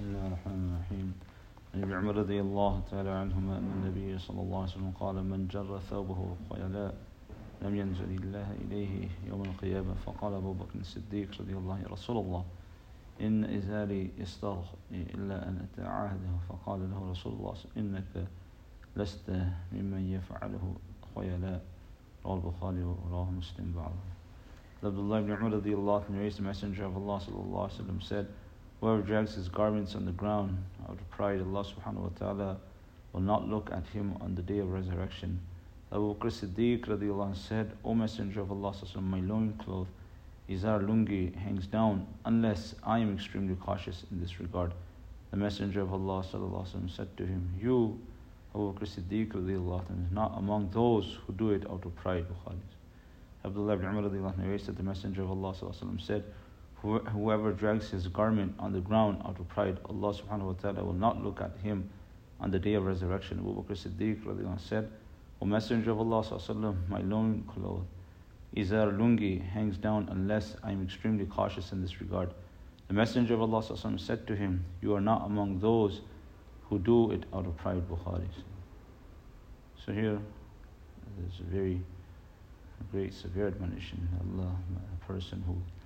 بسم الله الرحمن الرحيم. عن ابن عمر رضي الله تعالى عنهما أن النبي صلى الله عليه وسلم قال: من جر ثوبه خيلاء لم ينزل الله إليه يوم القيامة. فقال أبو بكر الصديق رضي الله عنه: يا رسول الله، إن إزاري يسترخي إلا أن أتعاهده. فقال له رسول الله: إنك لست ممن يفعله خيلاء. رواه البخاري ورواه Muslim بعضه. Abdullah ibn Umar radiallahu anhu, the Messenger of Allah sallallahu alaihi wasallam said, whoever drags his garments on the ground out of pride, Allah subhanahu wa ta'ala will not look at him on the day of resurrection. Abu Bakr Siddiq radiallahu anhu said, O Messenger of Allah sallallahu alaihi wasallam, my loincloth, izar lungi, hangs down unless I am extremely cautious in this regard. The Messenger of Allah sallallahu alaihi wasallam said to him, you, Abu Bakr Siddiq radiallahu anhu, is not among those who do it out of pride. Bukhari. Abdullah ibn Umar radiallahu anhu narrates that the Messenger of Allah sallallahu alaihi wasallam said, whoever drags his garment on the ground out of pride, Allah subhanahu wa ta'ala will not look at him on the day of resurrection. Abu Bakr Siddiq radiallahu anhu said, O Messenger of Allah sallallahu alaihi wasallam, my loincloth, izar lungi, hangs down unless I am extremely cautious in this regard. The Messenger of Allah sallallahu alaihi wasallam said to him, you are not among those who do it out of pride. Bukhari. So here there's a very great severe admonition. Allah, a person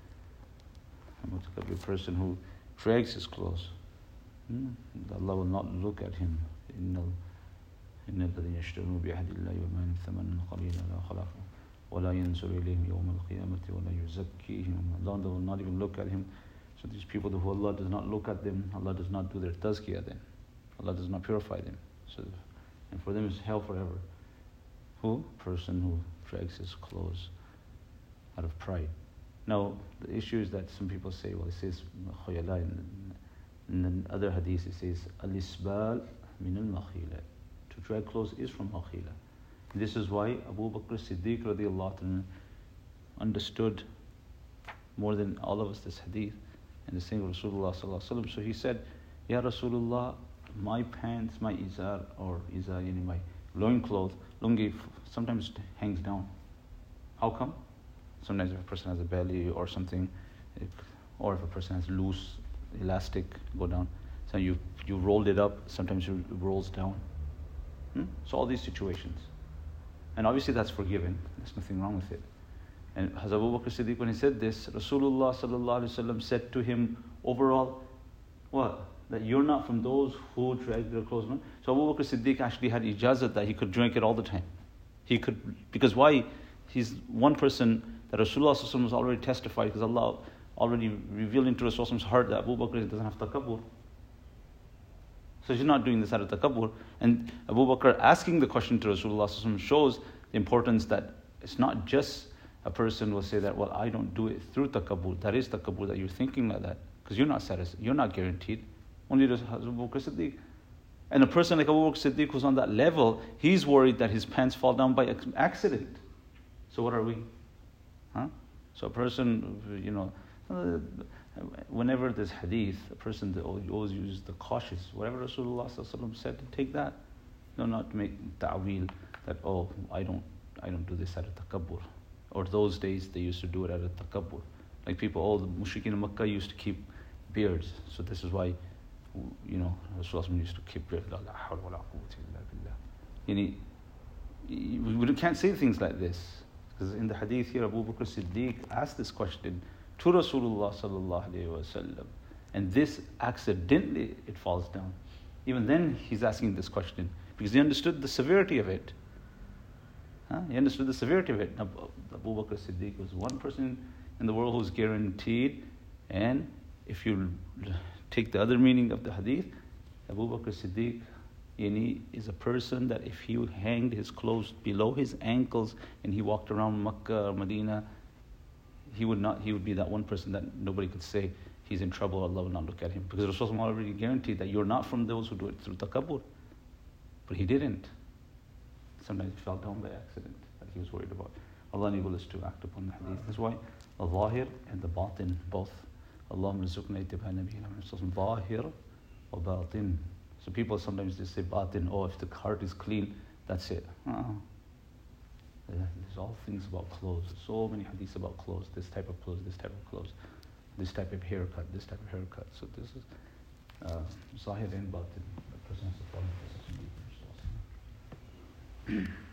who drags his clothes, Allah will not look at him. إن الذين يشترون بعهد الله ويؤمنون ثمنا قليلا لا خلاق ولا ينظر إليهم يوم القيامة ولا يزكيهم. Allah will not even look at him. So these people who Allah does not look at them, Allah does not do their tazkiyah then. Allah does not purify them. So, and for them is hell forever. Who? Person who drags his clothes out of pride. Now, the issue is that some people say, well, it says khuyala, and the other hadith it says al-isbal min al-makhila. To drag clothes is from makhila. This is why Abu Bakr Siddiq radiallahu anhu understood more than all of us this hadith and the saying of Rasulullah sallallahu alaihi wasallam. So he said, Ya Rasulullah, my pants, my izar, or izar, my loincloth, lungi, sometimes hangs down. How come? Sometimes if a person has a belly or something, or if a person has loose elastic go down, so you rolled it up, sometimes it rolls down. So all these situations. And obviously that's forgiven. There's nothing wrong with it. And Hazrat Abu Bakr Siddiq, when he said this, Rasulullah sallallahu alaihi wasallam said to him overall, what? That you're not from those who drag their clothes on. So Abu Bakr Siddiq actually had ijazat that he could drink it all the time. He could, because why? He's one person that Rasulullah sallallahu alaihi wasallam was already testified, because Allah already revealed into Rasulullah's heart that Abu Bakr doesn't have takabbur. So he's not doing this out of takabbur. And Abu Bakr asking the question to Rasulullah sallallahu alaihi wasallam shows the importance that it's not just a person will say that, well, I don't do it through takabbur. That is takabbur, that you're thinking like that, because you're not satisfied, you're not guaranteed. Only Abu Bakr Siddiq. And a person like Abu Bakr Siddiq who's on that level, he's worried that his pants fall down by accident. So what are we? So a person, whenever there's hadith, a person always uses the cautious. Whatever Rasulullah sallallahu alaihi wasallam said, take that. Not to make ta'wil that, oh, I don't do this out of takabbur. Or those days they used to do it out of takabbur. Like people, the mushrikeen in Makkah used to keep beards. So this is why, Rasulullah used to keep beards. We can't say things like this. Because in the hadith here, Abu Bakr Siddiq asked this question to Rasulullah sallallahu alaihi wasallam, and this accidentally it falls down. Even then he's asking this question because he understood the severity of it. He understood the severity of it. Now, Abu Bakr Siddiq was one person in the world who's guaranteed, and if you take the other meaning of the hadith, Abu Bakr Siddiq is a person that if he hanged his clothes below his ankles and he walked around Makkah or Medina, he would be that one person that nobody could say he's in trouble, Allah will not look at him. Because Rasulullah already guaranteed that you're not from those who do it through takabbur. But he didn't. Sometimes he fell down by accident that he was worried about. Allah enabled us to act upon the hadith. That's why the zahir and the batin, both. Allahumma rizukna ittiba nabiyina zahir wa batin. So people sometimes they say batin, if the heart is clean, that's it. There's all things about clothes. There's so many hadiths about clothes. This type of clothes, this type of clothes, this type of haircut, this type of haircut. So this is ظاهر and batin, the presence of Allah.